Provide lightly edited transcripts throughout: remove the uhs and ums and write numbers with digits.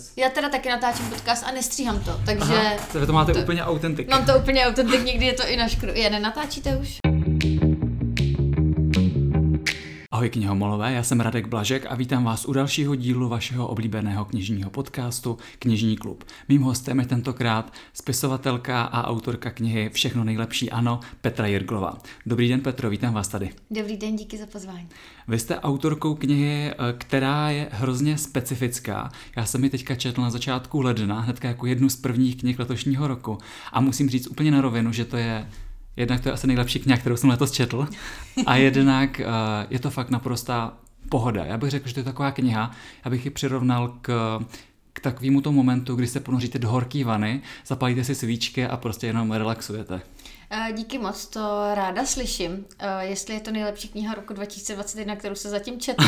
Já teda taky natáčím podcast a nestříhám to, takže... Aha, vy to máte úplně autentik. Mám to úplně autentik, někdy je to i na škodu. Nenatáčíte už? Ahoj knihomolové, já jsem Radek Blažek a vítám vás u dalšího dílu vašeho oblíbeného knižního podcastu Knižní klub. Mým hostem je tentokrát spisovatelka a autorka knihy Všechno nejlepší ano, Petra Jirglová. Dobrý den Petro, vítám vás tady. Dobrý den, díky za pozvání. Vy jste autorkou knihy, která je hrozně specifická. Já jsem ji teďka četl na začátku ledna, hnedka jako jednu z prvních knih letošního roku a musím říct úplně na rovinu, že to je jednak to je asi nejlepší kniha, kterou jsem letos četl, a jednak je to fakt naprostá pohoda. Já bych řekl, že to je taková kniha, já bych ji přirovnal k takovému tomu momentu, kdy se ponoříte do horký vany, zapálíte si svíčky a prostě jenom relaxujete. Díky moc, to ráda slyším. Jestli je to nejlepší kniha roku 2021, kterou se zatím četl.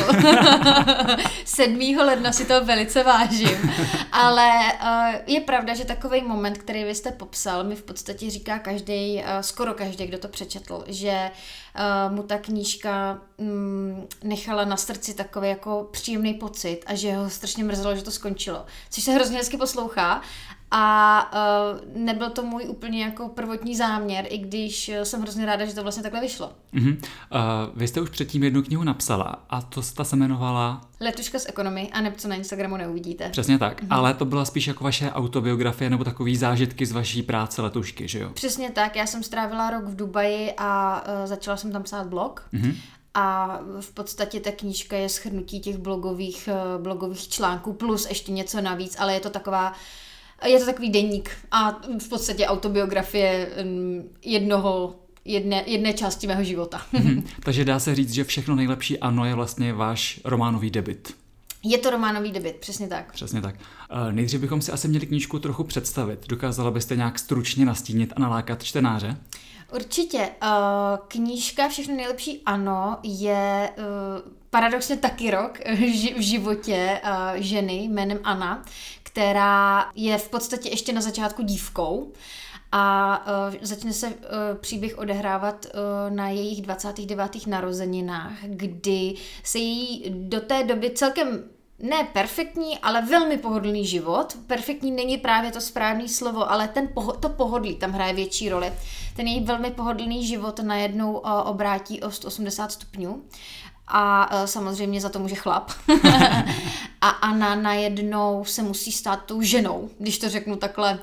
7. ledna si to velice vážím. Ale je pravda, že takový moment, který vy jste popsal, mi v podstatě říká skoro každý, kdo to přečetl, že mu ta knížka nechala na srdci takový jako příjemný pocit a že ho strašně mrzelo, že to skončilo. Což se hrozně hezky poslouchá. A nebyl to můj úplně jako prvotní záměr, i když jsem hrozně ráda, že to vlastně takhle vyšlo. Vy jste už předtím jednu knihu napsala a ta se jmenovala... Letuška z ekonomii, a nebo co na Instagramu neuvidíte. Přesně tak, ale to byla spíš jako vaše autobiografie nebo takový zážitky z vaší práce letušky, že jo? Přesně tak, já jsem strávila rok v Dubaji a začala jsem tam psát blog. A v podstatě ta knížka je shrnutí těch blogových článků plus ještě něco navíc, ale je to takový deník a v podstatě autobiografie jedné části mého života. Takže dá se říct, že Všechno nejlepší ano je vlastně váš románový debut. Je to románový debut, přesně tak. Přesně tak. Nejdřív bychom si asi měli knížku trochu představit. Dokázala byste nějak stručně nastínit a nalákat čtenáře? Určitě. Knížka Všechno nejlepší ano je paradoxně taky rok v životě ženy jménem Anna, která je v podstatě ještě na začátku dívkou a začne se příběh odehrávat na jejich 29. narozeninách, kdy se jí do té doby celkem ne perfektní, ale velmi pohodlný život. Perfektní není právě to správné slovo, ale to pohodlí tam hraje větší roli. Ten její velmi pohodlný život najednou obrátí o 180 stupňů. A samozřejmě za to může chlap. A Anna najednou se musí stát tou ženou, když to řeknu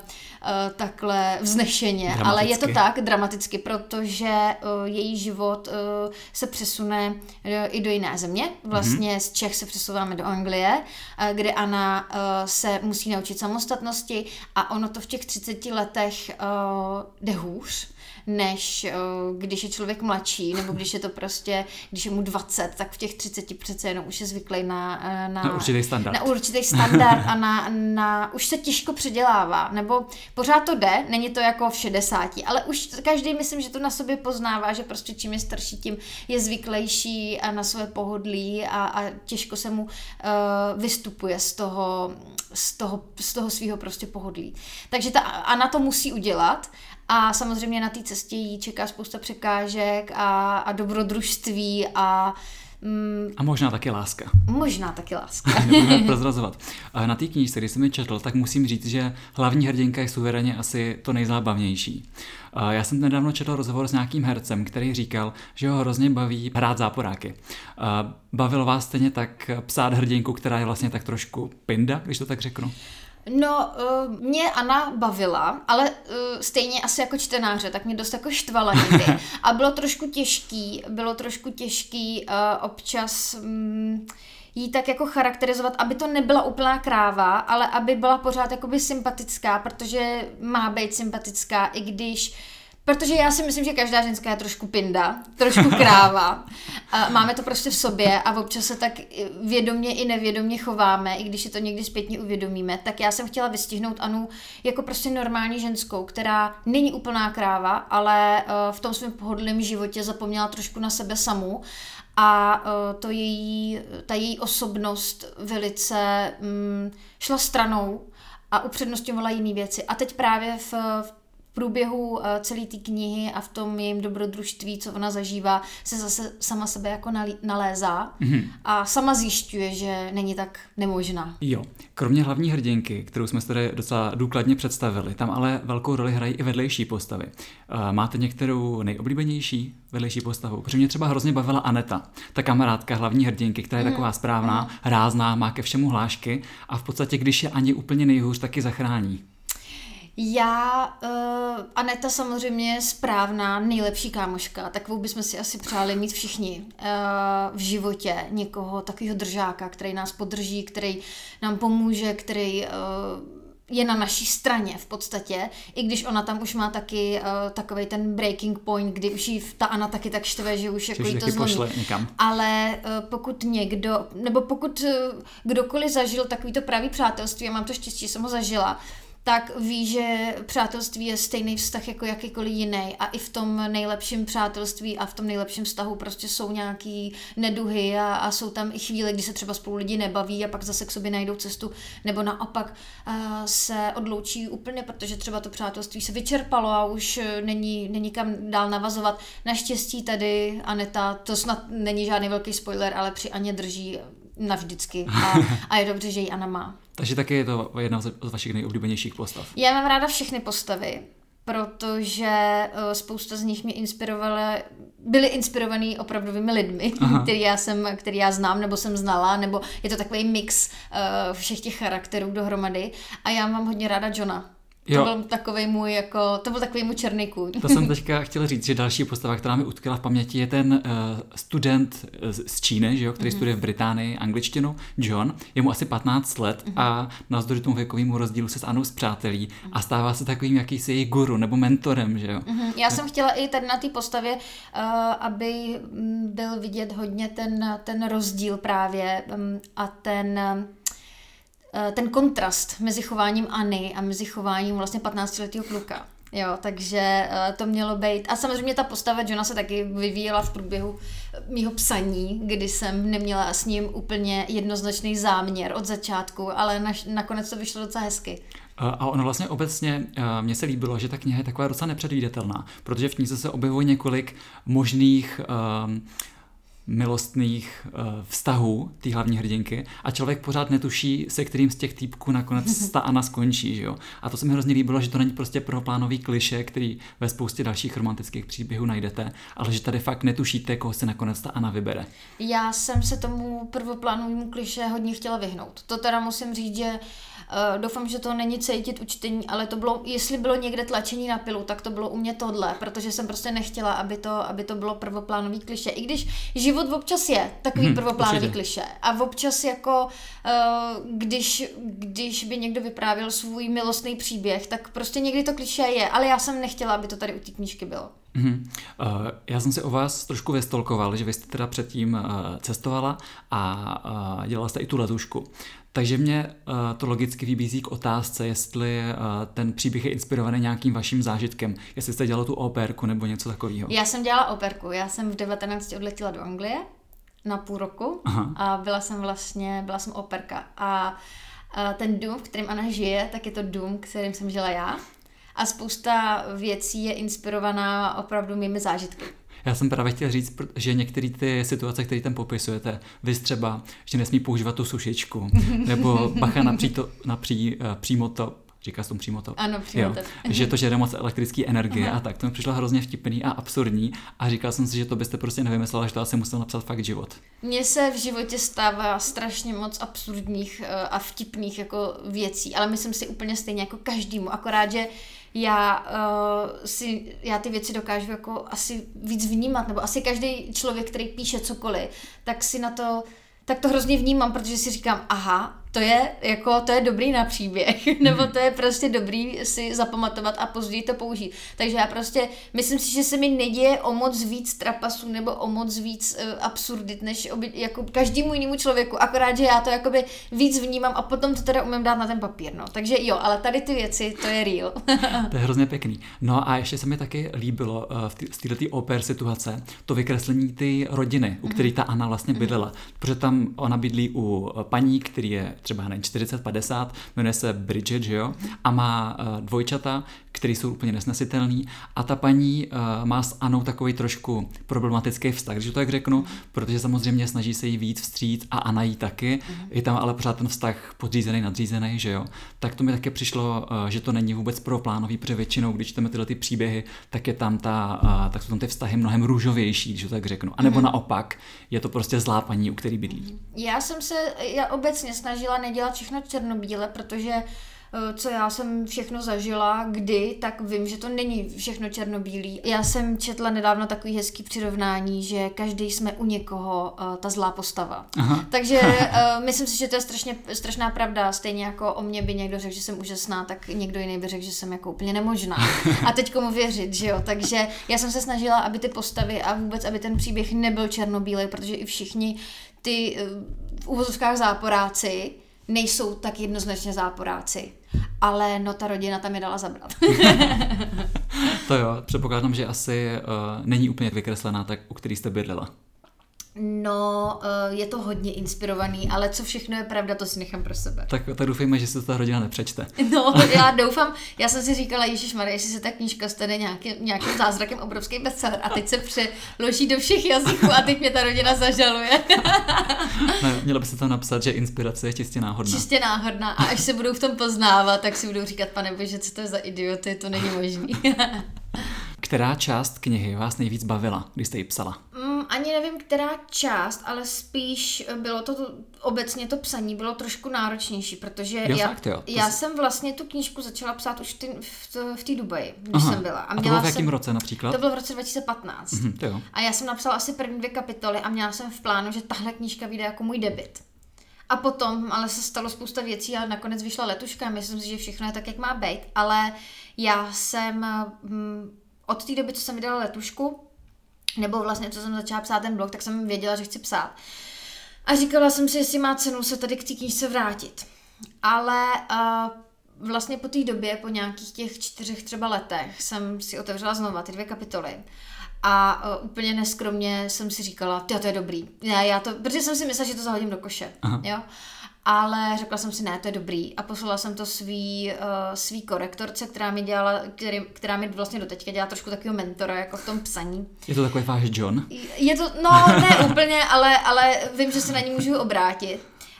takhle vznešeně. Ale je to tak dramaticky, protože její život se přesune i do jiné země. Vlastně z Čech se přesouváme do Anglie, kde Anna se musí naučit samostatnosti a ono to v těch 30 letech jde hůř, než když je člověk mladší, nebo když je to prostě, když je mu 20, tak v těch 30 přece jenom už je zvyklý na určitý standard. Na určitý standard a na už se těžko předělává, nebo pořád to jde, není to jako v 60, ale už každý, myslím, že to na sobě poznává, že prostě čím je starší, tím je zvyklejší a na své pohodlí a těžko se mu vystupuje z toho svého prostě pohodlí. Takže ta Anna to musí udělat. A samozřejmě na té cestě jí čeká spousta překážek a dobrodružství a možná taky láska. Možná taky láska. Nebudeme prozrazovat. Na té knížce, když jsem ji četl, tak musím říct, že hlavní hrdinka je suverénně asi to nejzábavnější. Já jsem nedávno četl rozhovor s nějakým hercem, který říkal, že ho hrozně baví hrát záporáky. Bavilo vás stejně tak psát hrdinku, která je vlastně tak trošku pinda, když to tak řeknu? No, mě Anna bavila, ale stejně asi jako čtenáře, tak mě dost jako štvala někdy. A bylo trošku těžký občas jí tak jako charakterizovat, aby to nebyla úplná kráva, ale aby byla pořád jakoby sympatická, protože má být sympatická, i když... Protože já si myslím, že každá ženská je trošku pinda, trošku kráva. Máme to prostě v sobě a občas se tak vědomě i nevědomě chováme, i když si to někdy zpětně uvědomíme. Tak já jsem chtěla vystihnout Anu jako prostě normální ženskou, která není úplná kráva, ale v tom svém pohodlném životě zapomněla trošku na sebe samu a ta její osobnost velice šla stranou a upřednostňovala jiné věci. A teď právě v průběhu celé té knihy a v tom jejím dobrodružství, co ona zažívá, se zase sama sebe jako nalézá a sama zjišťuje, že není tak nemožná. Jo, kromě hlavní hrdinky, kterou jsme tady docela důkladně představili, tam ale velkou roli hrají i vedlejší postavy. Máte některou nejoblíbenější vedlejší postavu? Protože mě třeba hrozně bavila Aneta, ta kamarádka hlavní hrdinky, která je taková správná, rázná, má ke všemu hlášky a v podstatě, když je ani úplně nejhůř, taky zachrání. Aneta samozřejmě je správná, nejlepší kámoška, takovou bychom si asi přáli mít všichni v životě, někoho takového držáka, který nás podrží, který nám pomůže, který je na naší straně v podstatě, i když ona tam už má taky takovej ten breaking point, kdy už jí ta Anna taky tak štve, že už jako jí to zlomí. Ale pokud někdo, nebo pokud kdokoliv zažil takovýto pravý přátelství, a mám to štěstí, že jsem ho zažila, tak ví, že přátelství je stejný vztah jako jakýkoliv jiný a i v tom nejlepším přátelství a v tom nejlepším vztahu prostě jsou nějaký neduhy a jsou tam i chvíle, kdy se třeba spolu lidi nebaví a pak zase k sobě najdou cestu, nebo naopak se odloučí úplně, protože třeba to přátelství se vyčerpalo a už není kam dál navazovat. Naštěstí tady Aneta, to snad není žádný velký spoiler, ale při Aně drží navždycky a je dobře, že ji Anna má. Takže taky je to jedna z vašich nejoblíbenějších postav. Já mám ráda všechny postavy, protože spousta z nich mě byly inspirovaný opravdovými lidmi, který já znám, nebo jsem znala, nebo je to takový mix všech těch charakterů dohromady. A já mám hodně ráda Johna. To byl takový můj černý kůň. To jsem teďka chtěla říct, že další postava, která mi utkala v paměti, je ten student z Číny, že jo, který studuje v Británii angličtinu, John. Je mu asi 15 let a navzdory tomu věkovému rozdílu se s Anou spřátelí a stává se takovým jakýsi její guru nebo mentorem, že jo. Já jsem chtěla i tady na té postavě, aby byl vidět hodně ten rozdíl právě a ten kontrast mezi chováním Anny a mezi chováním vlastně 15letého kluka. Jo, takže to mělo být. A samozřejmě ta postava Johna se taky vyvíjela v průběhu mýho psaní, kdy jsem neměla s ním úplně jednoznačný záměr od začátku, ale nakonec to vyšlo docela hezky. A ono vlastně obecně, mně se líbilo, že ta kniha je taková docela nepředvídatelná, protože v knize se objevuje několik možných milostných vztahů té hlavní hrdinky a člověk pořád netuší, se kterým z těch týpků nakonec ta Anna skončí, že jo. A to se mi hrozně líbilo, že to není prostě prvoplánový klišé, který ve spoustě dalších romantických příběhů najdete, ale že tady fakt netušíte, koho se nakonec ta Anna vybere. Já jsem se tomu prvoplánovému klišé hodně chtěla vyhnout. To teda musím říct, že doufám, že to není cítit u čtení, ale to bylo, jestli bylo někde tlačení na pilu, tak to bylo u mě tohle, protože jsem prostě nechtěla, aby to bylo prvoplánový klišé. I když život občas je takový prvoplánový klišé. A občas jako, když by někdo vyprávěl svůj milostný příběh, tak prostě někdy to klišé je, ale já jsem nechtěla, aby to tady u té knížky bylo. Já jsem si o vás trošku vystolkoval, že vy jste teda předtím cestovala a dělala jste i tu letušku. Takže mě to logicky vybízí k otázce, jestli ten příběh je inspirovaný nějakým vaším zážitkem, jestli jste dělala tu operku nebo něco takového. Já jsem dělala operku, já jsem v 19 odletěla do Anglie na půl roku. Aha. A byla jsem operka a ten dům, v kterém Anna žije, tak je to dům, kterým jsem žila já. A spousta věcí je inspirovaná opravdu mými zážitky. Já jsem právě chtěl říct, že některé ty situace, které tam popisujete, vy třeba, že nesmí používat tu sušičku, nebo bacha na přímotop, říká se tomu přímotop? Ano, přímotop. Že to žere moc elektrické energie a tak. To mi přišlo hrozně vtipný a absurdní a říkal jsem si, že to byste prostě nevymyslela, že to asi musel napsat fakt život. Mně se v životě stává strašně moc absurdních a vtipných jako věcí, ale myslím si úplně stejně jako každému, akorát, že já ty věci dokážu jako asi víc vnímat, nebo asi každý člověk, který píše cokoliv, tak to hrozně vnímám, protože si říkám, aha, to je dobrý na příběh, nebo to je prostě dobrý si zapamatovat a později to použít. Takže já prostě myslím si, že se mi neděje o moc víc trapasů nebo o moc víc absurdit, než jako každému jinému člověku, akorát, že já to jakoby víc vnímám a potom to teda umím dát na ten papír, no. Takže jo, ale tady ty věci, to je real. To je hrozně pěkný. No a ještě se mi taky líbilo z této oper situace to vykreslení ty rodiny, u který ta Anna vlastně bydlela, protože tam ona bydlí u paní, který je třeba 40-50, jmenuje se Bridget, že jo, a má dvojčata, který jsou úplně nesnesitelný a ta paní má s Anou takový trošku problematický vztah, že to tak řeknu, protože samozřejmě snaží se jí víc vstříc a Anna jí taky, je tam ale pořád ten vztah podřízený, nadřízený, že jo. Tak to mi také přišlo, že to není vůbec prvoplánový, protože většinou, když čteme tyhle ty příběhy, tak je tam tak jsou tam ty vztahy mnohem růžovější, když to tak řeknu. A nebo naopak, je to prostě zlá paní, u který bydlí. Já obecně snažila nedělat všechno černobíle, protože co já jsem všechno zažila, tak vím, že to není všechno černobílý. Já jsem četla nedávno takový hezký přirovnání, že každý jsme u někoho ta zlá postava. Aha. Takže myslím si, že to je strašná pravda. Stejně jako o mě by někdo řekl, že jsem úžasná, tak někdo jiný by řekl, že jsem jako úplně nemožná. A teď komu věřit, že jo? Takže já jsem se snažila, aby ty postavy a vůbec, aby ten příběh nebyl černobílý, protože i všichni ty v uvozovkách záporáci nejsou tak jednoznačně záporáci. Ale no ta rodina tam je dala zabrat. To jo, předpokládám, že asi není úplně vykreslená tak, u který jste bydlela. No, je to hodně inspirovaný, ale co všechno je pravda, to si nechám pro sebe. Tak doufejme, že se ta rodina nepřečte. No, já doufám, já jsem si říkala, ježišmarja, jestli se ta knížka stane nějakým zázrakem obrovský bestseller a teď se přeloží do všech jazyků a teď mě ta rodina zažaluje. Ne, měla by se tam napsat, že inspirace je čistě náhodná. Čistě náhodná a až se budou v tom poznávat, tak si budou říkat, pane bože, co to je za idioty, to není možný. Která část knihy vás nejvíc bavila, když jste ji psala? Ani nevím, která část, ale spíš bylo to obecně to psaní bylo trošku náročnější, protože já jsem vlastně tu knížku začala psát už v té Dubaji, když jsem byla. A to bylo v jakém roce například? To bylo v roce 2015. Jo. A já jsem napsala asi první 2 kapitoly a měla jsem v plánu, že tahle knížka vyjde jako můj debut. A potom ale se stalo spousta věcí a nakonec vyšla letuška. Myslím si, že všechno je tak, jak má být, ale já jsem od té doby, co jsem vydala letušku, nebo vlastně, co jsem začala psát ten blog, tak jsem věděla, že chci psát. A říkala jsem si, jestli má cenu se tady k té knížce vrátit. Ale vlastně po té době, po nějakých těch 4 třeba letech, jsem si otevřela znova ty 2 kapitoly. A úplně neskromně jsem si říkala, to je dobrý. Protože jsem si myslela, že to zahodím do koše. Jo? Ale řekla jsem si, ne, to je dobrý. A poslala jsem to svý korektorce, která mi vlastně doteďka dělá trošku takového mentora, jako v tom psaní. Je to takový váš John? Je to, no ne úplně, ale vím, že se na ní můžu obrátit.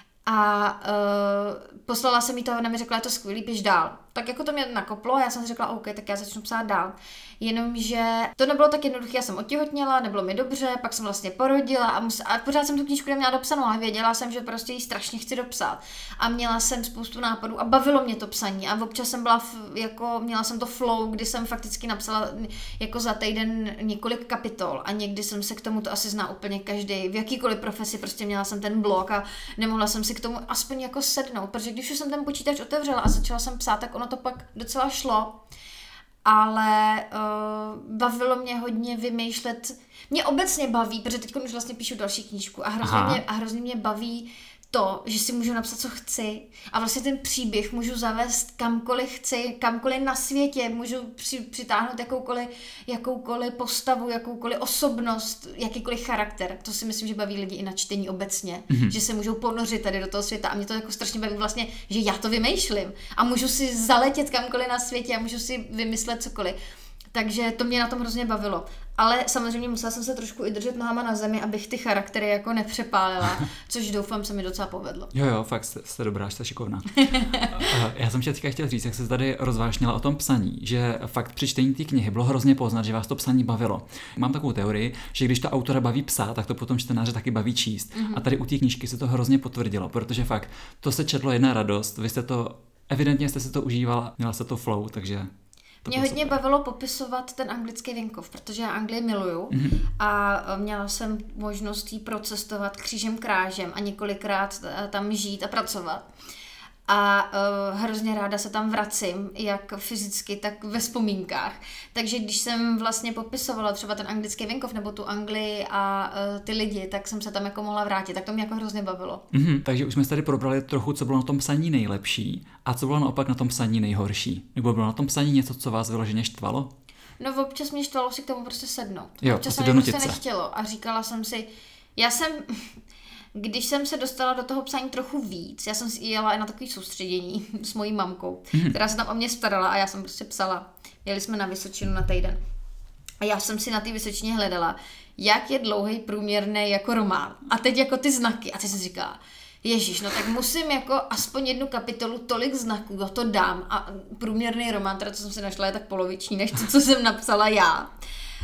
A poslala jsem jí to, ona mi řekla, je to skvělý, píš dál. Tak jako to mě nakoplo, já jsem si řekla, OK, tak já začnu psát dál. Jenomže to nebylo tak jednoduché, já jsem otěhotněla, nebylo mi dobře, pak jsem vlastně porodila a pořád jsem tu knížku neměla dopsanou, ale věděla jsem, že prostě ji strašně chci dopsat. A měla jsem spoustu nápadů a bavilo mě to psaní a občas jsem byla měla jsem to flow, kdy jsem fakticky napsala jako za týden několik kapitol a někdy jsem se k tomu, to asi zná úplně každý, v jakýkoliv profesi, prostě měla jsem ten blog a nemohla jsem si k tomu aspoň jako sednout, protože když už jsem ten počítač otevřela a začala jsem psát, tak ono to pak docela šlo. Ale bavilo mě hodně vymýšlet. Mě obecně baví, protože teď už vlastně píšu další knížku a hrozně mě baví to, že si můžu napsat, co chci a vlastně ten příběh můžu zavést kamkoliv chci, kamkoliv na světě, můžu přitáhnout jakoukoliv postavu, jakoukoliv osobnost, jakýkoliv charakter. To si myslím, že baví lidi i na čtení obecně, že se můžou ponořit tady do toho světa a mě to jako strašně baví vlastně, že já to vymýšlím a můžu si zaletět kamkoliv na světě a můžu si vymyslet cokoliv. Takže to mě na tom hrozně bavilo. Ale samozřejmě musela jsem se trošku i držet nohama na zemi, abych ty charaktery jako nepřepálila, což doufám se mi docela povedlo. Jo, fakt jste dobrá, jste šikovná. Já jsem teďka chtěl říct, jak se tady rozvášnila o tom psaní, že fakt při čtení té knihy bylo hrozně poznat, že vás to psaní bavilo. Mám takovou teorii, že když to autora baví psát, tak to potom čtenáře taky baví číst. A tady u té knížky se to hrozně potvrdilo, protože fakt to se četlo jedna radost, evidentně jste si to užívala, měla se to flow, takže... Mě hodně bavilo popisovat ten anglický venkov, protože já Anglii miluju a měla jsem možnost jí procestovat křížem krážem a několikrát tam žít a pracovat. A hrozně ráda se tam vracím, jak fyzicky, tak ve vzpomínkách. Takže když jsem vlastně popisovala třeba ten anglický venkov nebo tu Anglii a ty lidi, tak jsem se tam jako mohla vrátit. Tak to mě jako hrozně bavilo. Takže už jsme tady probrali trochu, co bylo na tom psaní nejlepší a co bylo naopak na tom psaní nejhorší. Nebo bylo na tom psaní něco, co vás vyloženě štvalo? No občas mě štvalo si k tomu prostě sednout. Jo, občas se mi prostě nechtělo a říkala jsem si, Když jsem se dostala do toho psání trochu víc, já jsem jela i na takový soustředění s mojí mamkou, která se tam o mě starala a já jsem prostě psala. Jeli jsme na Vysočinu na týden. A já jsem si na té Vysočině hledala, jak je dlouhý průměrný jako román. A teď jako ty znaky. A teď jsem si říkala, ježiš, no tak musím jako aspoň jednu kapitolu, tolik znaků, jo, to dám. A průměrný román, teda co jsem si našla, je tak poloviční, než to, co jsem napsala já.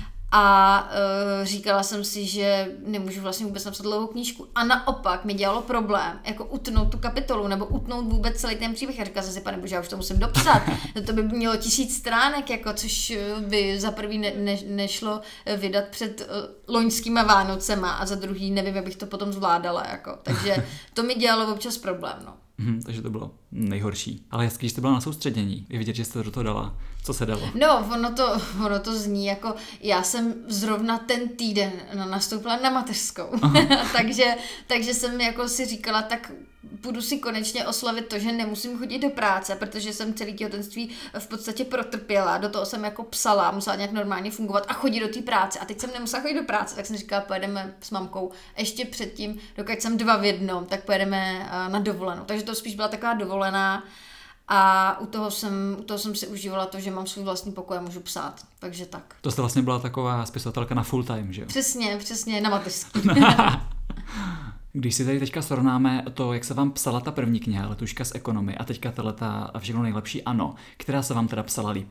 A říkala jsem si, že nemůžu vlastně vůbec napsat dlouhou knížku. A naopak mi dělalo problém jako utnout tu kapitolu nebo utnout vůbec celý ten příběh. A říkala jsem si, panebože, já už to musím dopsat. To by mělo 1000 stránek, jako, což by za prvý nešlo vydat před loňskýma Vánocema a za druhý nevím, jak bych to potom zvládala. Jako. Takže to mi dělalo občas problém. No. Takže to bylo nejhorší. Ale hezky, že jste byla na soustředění. Je vidět, že jste do toho dala. Co se dalo? No, ono to zní jako, já jsem zrovna ten týden nastoupila na mateřskou. takže jsem jako si říkala, tak budu si konečně oslavit to, že nemusím chodit do práce, protože jsem celý těhotenství v podstatě protrpěla. Do toho jsem jako psala, musela nějak normálně fungovat a chodit do té práce. A teď jsem nemusela chodit do práce, tak jsem říkala, pojedeme s mamkou ještě předtím, dokud jsem 2 v jednom, tak pojedeme na dovolenou. Takže to spíš byla taková dovolená a u toho jsem si užívala to, že mám svůj vlastní pokoj a můžu psát. Takže tak. To jste vlastně byla taková spisovatelka na full time, že jo? Přesně, na mateřský. Když si tady teďka srovnáme to, jak se vám psala ta první kniha, Letuška z ekonomie, a teďka tahleta Všechno nejlepší ano, která se vám teda psala líp?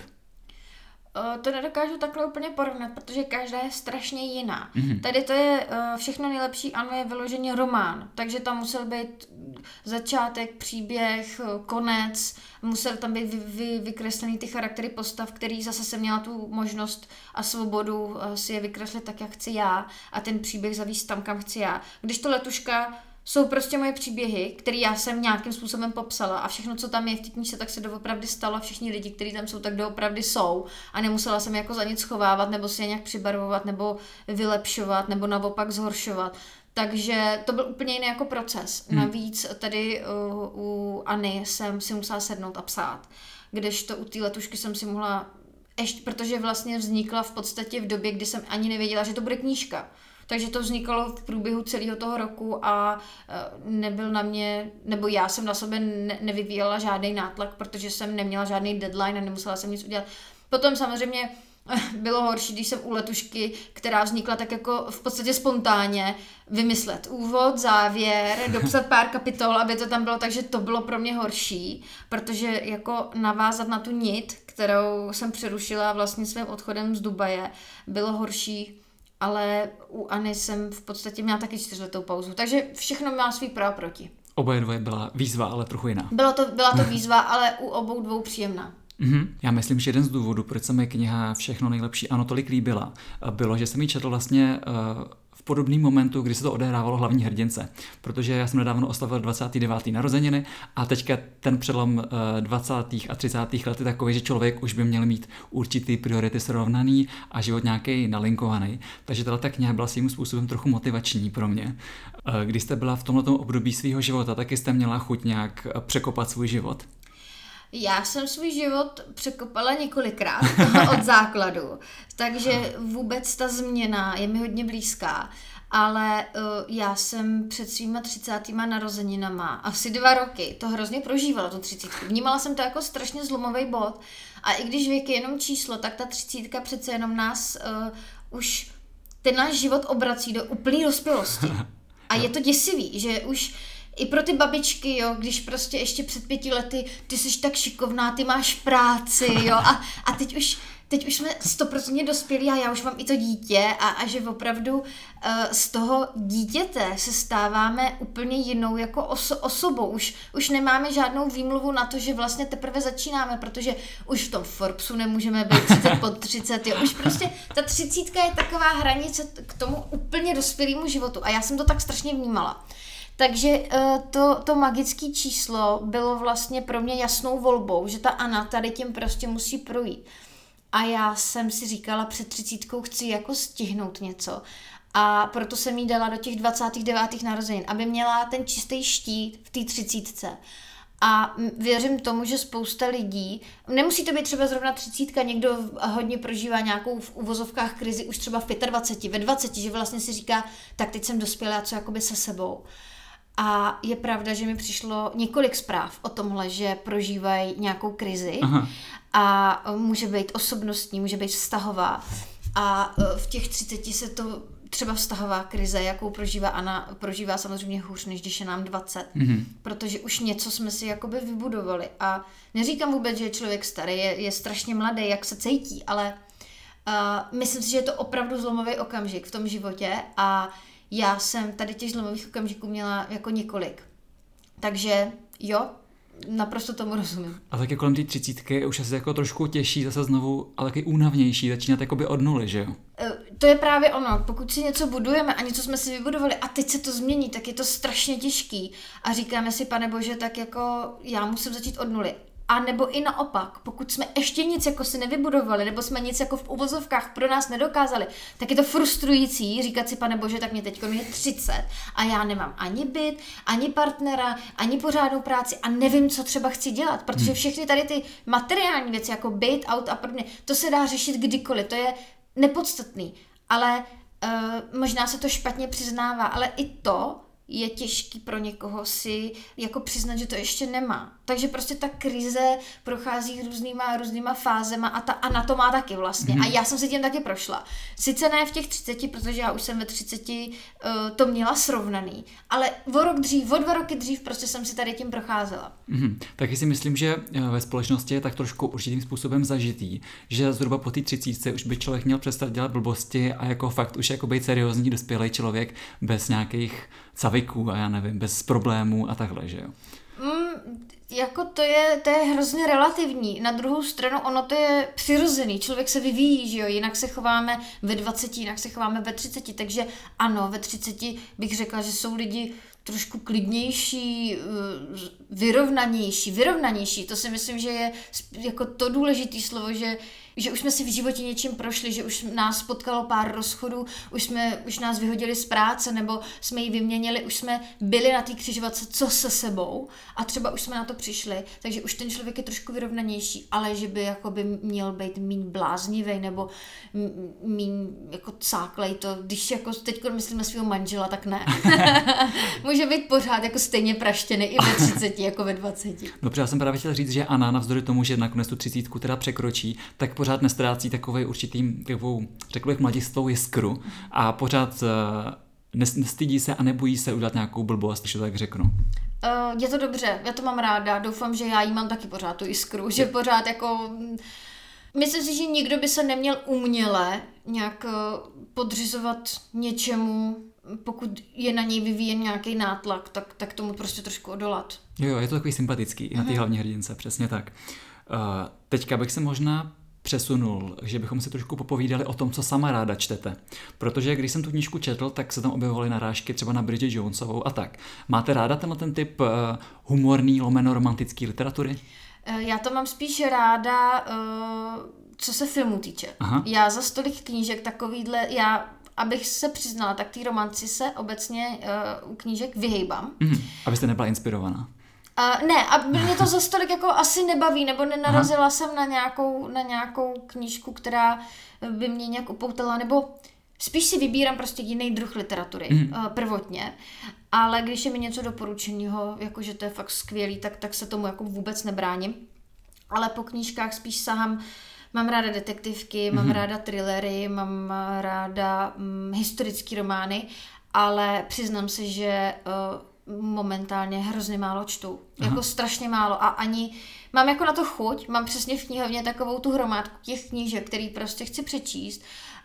To nedokážu takhle úplně porovnat, protože každá je strašně jiná. Tady to je Všechno nejlepší ano je vyloženě román, takže tam musel být začátek, příběh, konec, musel tam být vykreslený ty charaktery postav, který zase jsem měla tu možnost a svobodu si je vykreslit tak, jak chci já a ten příběh zavíst tam, kam chci já. Když to Letuška jsou prostě moje příběhy, které já jsem nějakým způsobem popsala a všechno, co tam je v té knížce, tak se doopravdy stalo a všichni lidi, kteří tam jsou, tak doopravdy jsou a nemusela jsem jako za nic schovávat nebo si je nějak přibarvovat nebo vylepšovat nebo naopak zhoršovat. Takže to byl úplně jiný jako proces. Navíc tady u Anny jsem si musela sednout a psát, kdežto u té Letušky jsem si mohla, ještě protože vlastně vznikla v podstatě v době, kdy jsem ani nevěděla, že to bude knížka. Takže to vznikalo v průběhu celého toho roku a nebyl na mě, nebo já jsem na sebe nevyvíjela žádný nátlak, protože jsem neměla žádný deadline a nemusela jsem nic udělat. Potom samozřejmě bylo horší, když jsem u Letušky, která vznikla tak jako v podstatě spontánně, vymyslet úvod, závěr, dopsat pár kapitol, aby to tam bylo, takže to bylo pro mě horší, protože jako navázat na tu nit, kterou jsem přerušila vlastně svým odchodem z Dubaje, bylo horší. Ale u Anny jsem v podstatě měla taky 4letou pauzu, takže všechno má svý pro a proti. Oboje dvoje byla výzva, ale trochu jiná. Byla to výzva, ale u obou dvou příjemná. Já myslím, že jeden z důvodů, proč se mi kniha Všechno nejlepší ano tolik líbila, bylo, že jsem ji četl vlastně v podobném momentu, kdy se to odehrávalo hlavní hrdince. Protože já jsem nedávno oslavil 29. narozeniny a teďka ten přelom 20. a 30. let je takový, že člověk už by měl mít určitý priority srovnaný a život nějaký nalinkovaný. Takže ta kniha byla svým způsobem trochu motivační pro mě. Když jste byla v tomto období svého života, taky jste měla chuť nějak překopat svůj život? Já jsem svůj život překopala několikrát od základu, takže vůbec ta změna je mi hodně blízká, ale já jsem před svýma 30. narozeninama asi 2 roky to hrozně prožívala, tu 30. Vnímala jsem to jako strašně zlomový bod a i když věk je jenom číslo, tak ta 30 přece jenom nás už ten náš život obrací do úplné dospělosti. A je to děsivý, že už i pro ty babičky, jo, když prostě ještě před 5 lety ty jsi tak šikovná, ty máš práci, jo, a teď už jsme 100% dospělí a já už mám i to dítě a že opravdu z toho dítěte se stáváme úplně jinou jako osobou. Už nemáme žádnou výmluvu na to, že vlastně teprve začínáme, protože už v tom Forbesu nemůžeme být 30 pod 30, jo. Už prostě ta 30 je taková hranice k tomu úplně dospělému životu a já jsem to tak strašně vnímala. Takže to magické číslo bylo vlastně pro mě jasnou volbou, že ta Anna tady tím prostě musí projít. A já jsem si říkala, před 30 chci jako stihnout něco. A proto jsem jí dala do těch 29. narozenin, aby měla ten čistý štít v té 30. A věřím tomu, že spousta lidí, nemusí to být třeba zrovna 30, někdo hodně prožívá nějakou v uvozovkách krizi už třeba v 25, ve 20, že vlastně si říká, tak teď jsem dospěla, co jakoby se sebou. A je pravda, že mi přišlo několik zpráv o tomhle, že prožívají nějakou krizi. Aha. A může být osobnostní, může být vztahová. A v těch 30 se to třeba vztahová krize, jakou prožívá Anna, prožívá samozřejmě hůř, než když je nám 20. Protože už něco jsme si jakoby vybudovali. A neříkám vůbec, že je člověk starý, je strašně mladý, jak se cítí, ale myslím si, že je to opravdu zlomový okamžik v tom životě a já jsem tady těch zlomových okamžiků měla jako několik. Takže jo, naprosto tomu rozumím. A taky kolem té 30 je už asi jako trošku těžší zase znovu, ale taky únavnější, začínat jakoby od nuly, že jo? To je právě ono, pokud si něco budujeme a něco jsme si vybudovali a teď se to změní, tak je to strašně těžký a říkáme si, Pane Bože, tak jako já musím začít od nuly. A nebo i naopak, pokud jsme ještě nic jako si nevybudovali, nebo jsme nic jako v uvozovkách pro nás nedokázali, tak je to frustrující říkat si, Pane Bože, tak mě teďko je 30 a já nemám ani byt, ani partnera, ani pořádnou práci a nevím, co třeba chci dělat, protože všechny tady ty materiální věci, jako byt, aut a podobně, to se dá řešit kdykoliv, to je nepodstatný, ale možná se to špatně přiznává, ale i to je těžký pro někoho si jako přiznat, že to ještě nemá. Takže prostě ta krize prochází různýma fázema a ta Anna to má taky vlastně. A já jsem si tím taky prošla. Sice ne v těch 30, protože já už jsem ve 30 to měla srovnaný, ale o 2 roky dřív prostě jsem si tady tím procházela. Taky si myslím, že ve společnosti je tak trošku určitým způsobem zažitý, že zhruba po té 30 už by člověk měl přestat dělat blbosti a jako fakt už jako být seriózní dospělý člověk bez nějakých savyků a já nevím, bez problémů a takhle, že jo? Jako to je hrozně relativní. Na druhou stranu ono to je přirozený. Člověk se vyvíjí, že jo? Jinak se chováme ve 20, jinak se chováme ve 30. Takže ano, ve 30 bych řekla, že jsou lidi trošku klidnější, vyrovnanější. To si myslím, že je jako to důležité slovo, že už jsme si v životě něčím prošli, že už nás potkalo pár rozchodů, už nás vyhodili z práce, nebo jsme ji vyměnili, už jsme byli na té křižovatce, co se sebou a třeba už jsme na to přišli, takže už ten člověk je trošku vyrovnanější, ale že by jakoby měl být míň bláznivý nebo míň jako cáklej, to když jako teď myslím na svého manžela, tak ne. Může být pořád jako stejně praštěný i ve 30 jako ve 20. Dobře, já jsem právě chtěl říct, že Anna navzdory tomu, že nakonec tu 30 teda překročí, tak pořád nestrácí takovou řekl bych mladistvou jiskru a pořád nestydí se a nebojí se udělat nějakou blbost, když to tak řeknu. Je to dobře, já to mám ráda, doufám, že já jí mám taky pořád tu jiskru, že pořád jako... Myslím si, že nikdo by se neměl uměle nějak podřizovat něčemu, pokud je na něj vyvíjen nějaký nátlak, tak tomu prostě trošku odolat. Jo, je to takový sympatický na té hlavní hrdince, přesně tak. Teďka bych se možná přesunul, že bychom si trošku popovídali o tom, co sama ráda čtete. Protože když jsem tu knížku četl, tak se tam objevovaly narážky třeba na Bridget Jonesovou a tak. Máte ráda ten typ humorný, romantický literatury? Já to mám spíš ráda, co se filmu týče. Aha. Já za stolik knížek takovýhle, abych se přiznala, tak ty romanci se obecně u knížek vyhejbám. Abyste nebyla inspirovaná. Ne, a mě to za stolik jako asi nebaví, nebo nenarazila jsem na nějakou knížku, která by mě nějak upoutala, nebo spíš si vybírám prostě jiný druh literatury prvotně, ale když je mi něco doporučeného, jakože to je fakt skvělý, tak se tomu jako vůbec nebráním. Ale po knížkách spíš sahám, mám ráda detektivky, mám ráda thrillery, mám ráda historické romány, ale přiznám se, že momentálně hrozně málo čtu. Jako strašně málo a ani mám jako na to chuť, mám přesně v knihovně takovou tu hromádku těch knížek, který prostě chci přečíst,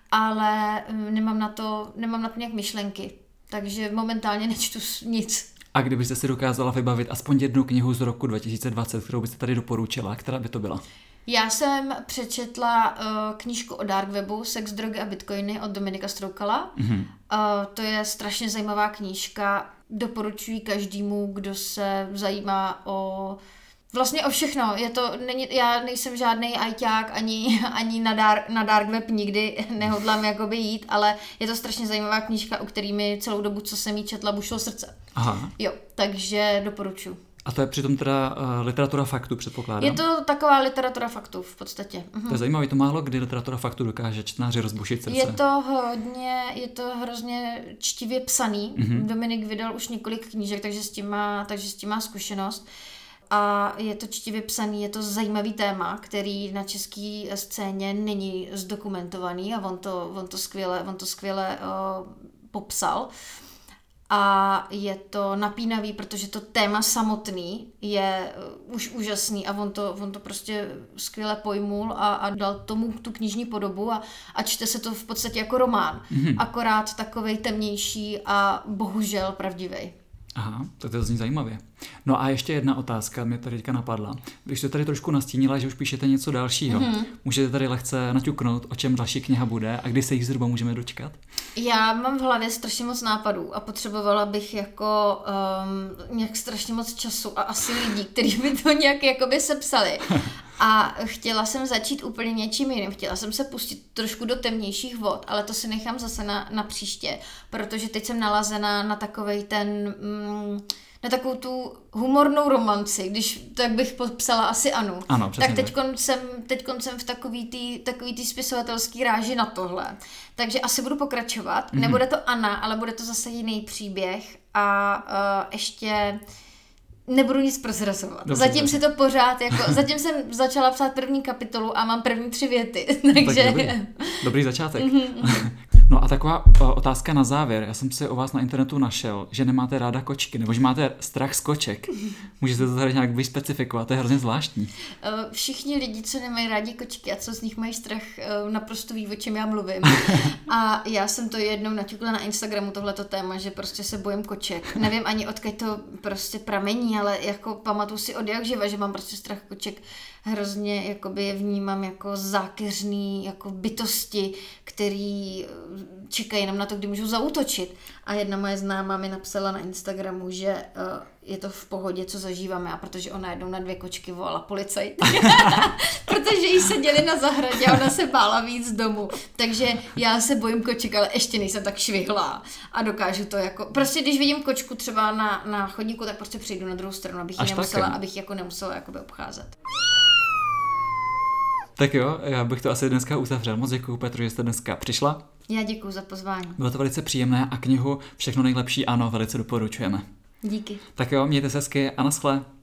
ale nemám na to nějak myšlenky. Takže momentálně nečtu nic. A kdybyste si dokázala vybavit aspoň jednu knihu z roku 2020, kterou byste tady doporučila, která by to byla? Já jsem přečetla knížku o dark webu Sex, drogy a bitcoiny od Dominika Stroukala. To je strašně zajímavá knížka. Doporučuji každému, kdo se zajímá o všechno. Já nejsem žádný ajťák, ani na dark web nikdy nehodlám jakoby jít, ale je to strašně zajímavá knížka, o který mi celou dobu, co jsem jí četla, bušilo srdce. Aha. Jo, takže doporučuji. A to je přitom teda literatura faktu, předpokládám. Je to taková literatura faktů v podstatě. To je zajímavé, to málo kdy literatura faktu dokáže čtenáři rozbušit srdce. Je to hrozně čtivě psaný. Dominik vydal už několik knížek, takže s tím má zkušenost. A je to čtivě psaný, je to zajímavý téma, který na české scéně není zdokumentovaný a on to skvěle popsal. A je to napínavý, protože to téma samotný je už úžasný a on to prostě skvěle pojmul a dal tomu tu knižní podobu a čte se to v podstatě jako román. Akorát takovej temnější a bohužel pravdivej. Aha, tak to zní zajímavě. No a ještě jedna otázka mě tady teďka napadla. Když jste tady trošku nastínila, že už píšete něco dalšího, můžete tady lehce naťuknout, o čem další kniha bude a kdy se jich zhruba můžeme dočkat? Já mám v hlavě strašně moc nápadů a potřebovala bych jako nějak strašně moc času a asi lidí, kteří by to nějak jakoby sepsali. A chtěla jsem začít úplně něčím jiným. Chtěla jsem se pustit trošku do temnějších vod, ale to si nechám zase na příště, protože teď jsem nalazená na takovej ten... na takovou tu humornou romanci, když tak bych popsala asi Anu. Ano, přesně tak teďkon jsem v takový tý spisovatelský ráži na tohle. Takže asi budu pokračovat. Nebude to Anna, ale bude to zase jiný příběh a ještě nebudu nic prozrazovat. Zatím si to pořád zatím jsem začala psát první kapitolu a mám první 3 věty. Takže... Tak dobrý začátek. No a taková otázka na závěr. Já jsem si o vás na internetu našel, že nemáte ráda kočky, nebo že máte strach z koček. Můžete to tady nějak vyspecifikovat, to je hrozně zvláštní. Všichni lidi, co nemají rádi kočky a co z nich mají strach, naprosto ví, o čem já mluvím. A já jsem to jednou naťukla na Instagramu, tohleto téma, že prostě se bojím koček. Nevím ani odkud to prostě pramení, ale jako pamatuju si od jak živa, že mám prostě strach koček. Hrozně jakoby je vnímám jako zákeřný jako bytosti, který čekají jenom na to, kdy můžou zaútočit. A jedna moje známá mi napsala na Instagramu, že je to v pohodě, co zažíváme, a protože ona jednou na 2 kočky volala policajt. Protože jí seděli na zahradě a ona se bála víc z domu. Takže já se bojím koček, ale ještě nejsem tak švihlá a dokážu to jako... Prostě když vidím kočku třeba na chodníku, tak prostě přijdu na druhou stranu, abych nemusela jakoby obcházet. Tak jo, já bych to asi dneska uzavřel. Moc děkuju, Petru, že jste dneska přišla. Já děkuju za pozvání. Bylo to velice příjemné a knihu Všechno nejlepší, ano, velice doporučujeme. Díky. Tak jo, mějte se hezky a naschle.